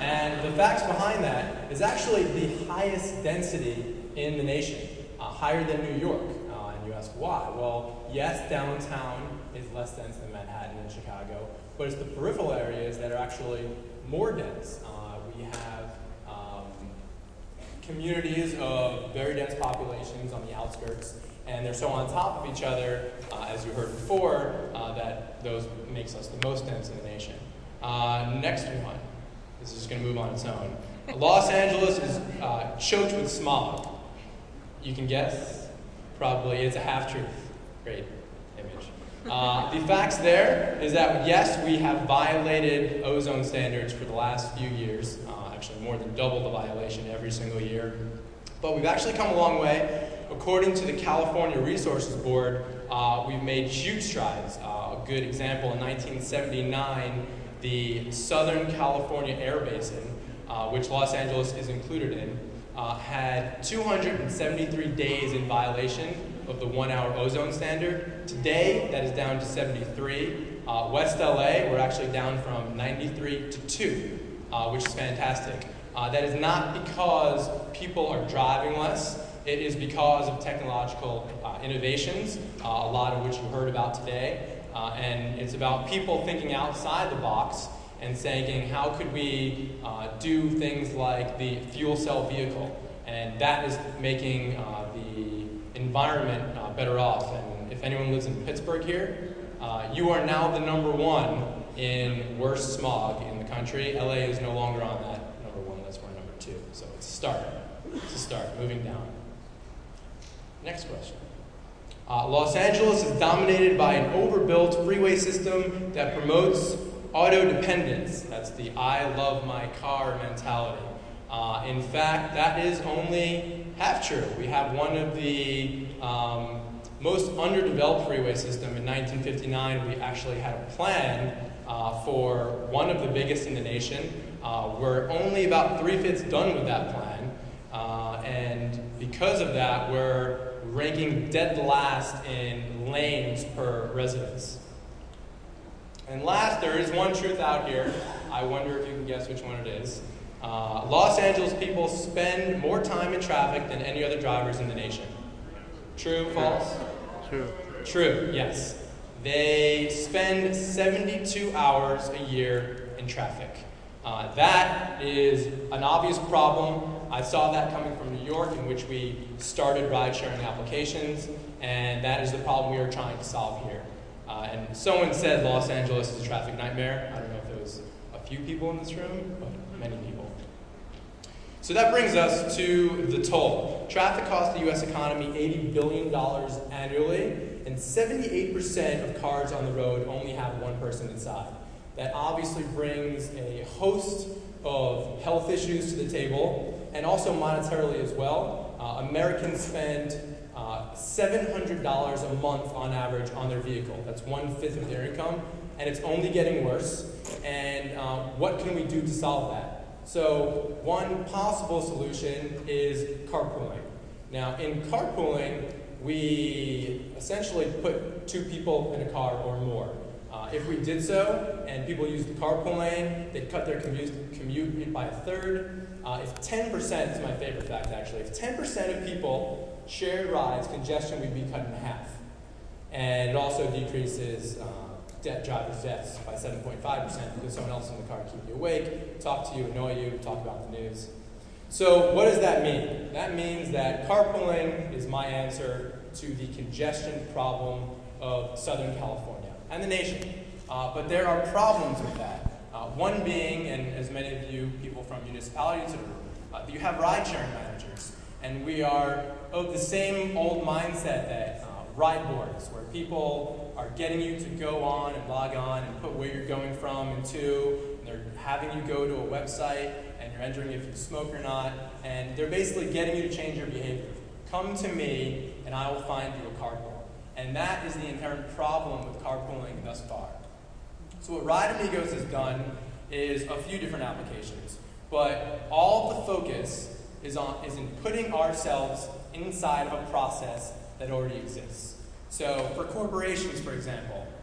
And the facts behind that is actually the highest density in the nation, higher than New York. And you ask why? Well, yes, downtown is less dense than Manhattan and Chicago, but it's the peripheral areas that are actually more dense. We have communities of very dense populations on the outskirts, and they're so on top of each other, as you heard before, that those makes us the most dense in the nation. Next one. This is just going to move on its own. Los Angeles is choked with smog. You can guess? Probably it's a half-truth. Great image. The facts there is that, yes, we have violated ozone standards for the last few years, actually more than double the violation every single year. But we've actually come a long way. According to the California Resources Board, we've made huge strides. A good example, in 1979, the Southern California Air Basin, which Los Angeles is included in, had 273 days in violation of the 1-hour ozone standard. Today, that is down to 73. West LA, we're actually down from 93 to 2, which is fantastic. That is not because people are driving less. It is because of technological innovations, a lot of which you heard about today. And it's about people thinking outside the box and saying, how could we do things like the fuel cell vehicle? And that is making the environment better off. And if anyone lives in Pittsburgh here, you are now the #1 in worst smog in the country. LA is no longer on that #1, that's we're #2. So it's a start. It's a start, moving down. Next question. Los Angeles is dominated by an overbuilt freeway system that promotes auto dependence. That's the I love my car mentality. In fact, that is only half true. We have one of the most underdeveloped freeway system. In 1959, we actually had a plan for one of the biggest in the nation. We're only about 3/5 done with that plan. And because of that, we're ranking dead last in lanes per residence. And last, there is one truth out here. I wonder if you can guess which one it is. Los Angeles people spend more time in traffic than any other drivers in the nation. True, false? True. True, yes. They spend 72 hours a year in traffic. That is an obvious problem. I saw that coming from New York, in which we started ride-sharing applications, and that is the problem we are trying to solve here. And someone said Los Angeles is a traffic nightmare. I don't know if there was a few people in this room, but many people. So that brings us to the toll. Traffic costs the U.S. economy $80 billion annually, and 78% of cars on the road only have one person inside. That obviously brings a host of health issues to the table, and also monetarily as well. Americans spend $700 a month on average on their vehicle. That's 1/5 of their income, and it's only getting worse. And what can we do to solve that? So one possible solution is carpooling. Now, in carpooling, we essentially put 2 people in a car or more. If we did so, and people used the carpool lane, they'd cut their commute by 1/3. If 10%, is my favorite fact actually, if 10% of people shared rides, congestion would be cut in half. And it also decreases driver's deaths by 7.5% because someone else in the car keep you awake, talk to you, annoy you, talk about the news. So what does that mean? That means that carpooling is my answer to the congestion problem of Southern California and the nation. But there are problems with that. One being, and as many of you people from municipalities are, you have ride-sharing managers. And we are of the same old mindset that ride boards, where people are getting you to go on and log on and put where you're going from and to, and they're having you go to a website, and you're entering if you smoke or not, and they're basically getting you to change your behavior. Come to me, and I will find you a carpool. And that is the inherent problem with carpooling thus far. So what Ride Amigos has done is a few different applications, but all the focus is in putting ourselves inside of a process that already exists. So for corporations, for example,